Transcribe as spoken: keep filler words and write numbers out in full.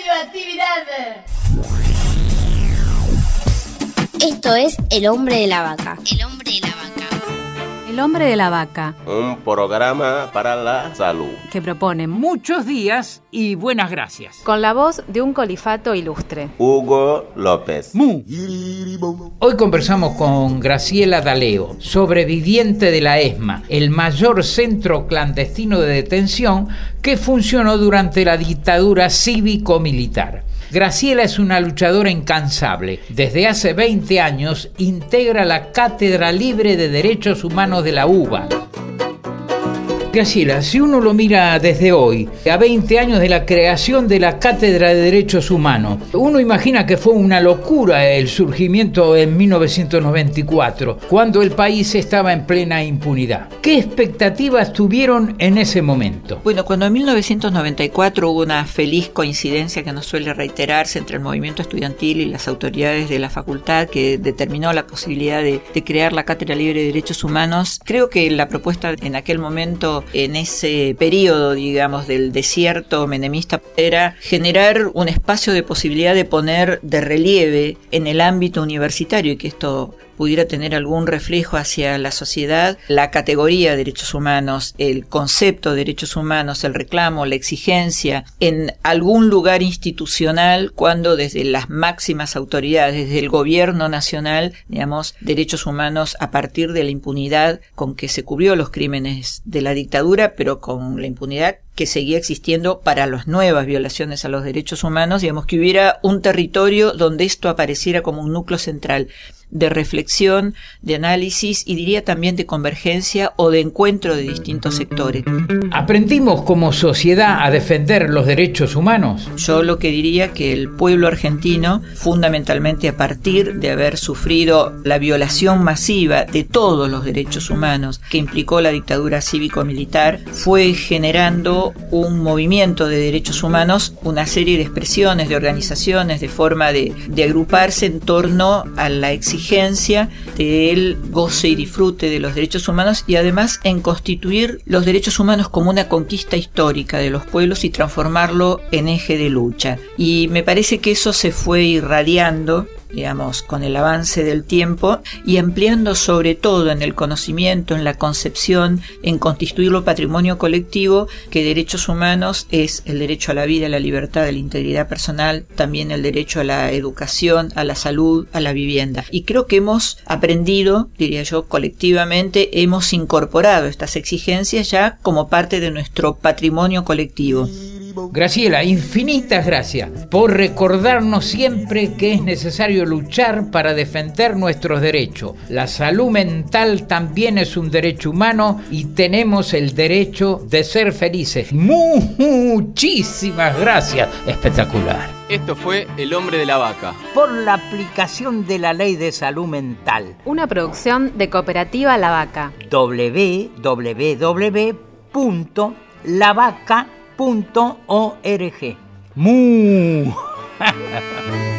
radioactividad. Esto es El Hombre de la Vaca. El Hombre de la Vaca. El Hombre de la Vaca. Un programa para la salud. Que propone muchos días y buenas gracias. Con la voz de un colifato ilustre. Hugo López. Mu. Hoy conversamos con Graciela D'Aleo, sobreviviente de la ESMA, el mayor centro clandestino de detención que funcionó durante la dictadura cívico-militar. Graciela es una luchadora incansable. Desde hace veinte años integra la Cátedra Libre de Derechos Humanos de la U B A. Graciela, si uno lo mira desde hoy, a veinte años de la creación de la Cátedra de Derechos Humanos, uno imagina que fue una locura el surgimiento en mil novecientos noventa y cuatro, cuando el país estaba en plena impunidad. ¿Qué expectativas tuvieron en ese momento? Bueno, cuando en mil novecientos noventa y cuatro hubo una feliz coincidencia que no suele reiterarse entre el movimiento estudiantil y las autoridades de la facultad que determinó la posibilidad de, de crear la Cátedra Libre de Derechos Humanos, creo que la propuesta en aquel momento, en ese periodo, digamos, del desierto menemista, era generar un espacio de posibilidad de poner de relieve en el ámbito universitario y que esto pudiera tener algún reflejo hacia la sociedad, la categoría de derechos humanos, el concepto de derechos humanos, el reclamo, la exigencia, en algún lugar institucional, cuando desde las máximas autoridades, desde el gobierno nacional, digamos, derechos humanos a partir de la impunidad con que se cubrió los crímenes de la dictadura, pero con la impunidad que seguía existiendo para las nuevas violaciones a los derechos humanos, digamos, que hubiera un territorio donde esto apareciera como un núcleo central de reflexión, de análisis y diría también de convergencia o de encuentro de distintos sectores. ¿Aprendimos como sociedad a defender los derechos humanos? Yo lo que diría que el pueblo argentino, fundamentalmente a partir de haber sufrido la violación masiva de todos los derechos humanos que implicó la dictadura cívico-militar, fue generando un movimiento de derechos humanos, una serie de expresiones, de organizaciones, de forma de, de agruparse en torno a la exigencia del goce y disfrute de los derechos humanos y además en constituir los derechos humanos como una conquista histórica de los pueblos y transformarlo en eje de lucha. Y me parece que eso se fue irradiando, digamos, con el avance del tiempo y ampliando sobre todo en el conocimiento, en la concepción, en constituirlo patrimonio colectivo, que derechos humanos es el derecho a la vida, a la libertad, a la integridad personal, también el derecho a la educación, a la salud, a la vivienda. Y creo que hemos aprendido, diría yo, colectivamente, hemos incorporado estas exigencias ya como parte de nuestro patrimonio colectivo. Graciela, infinitas gracias por recordarnos siempre que es necesario luchar para defender nuestros derechos. La salud mental también es un derecho humano y tenemos el derecho de ser felices. Muchísimas gracias. Espectacular. Esto fue El Hombre de la Vaca. Por la aplicación de la Ley de Salud Mental. Una producción de Cooperativa La Vaca. doble u doble u doble u punto la vaca punto org. Mu.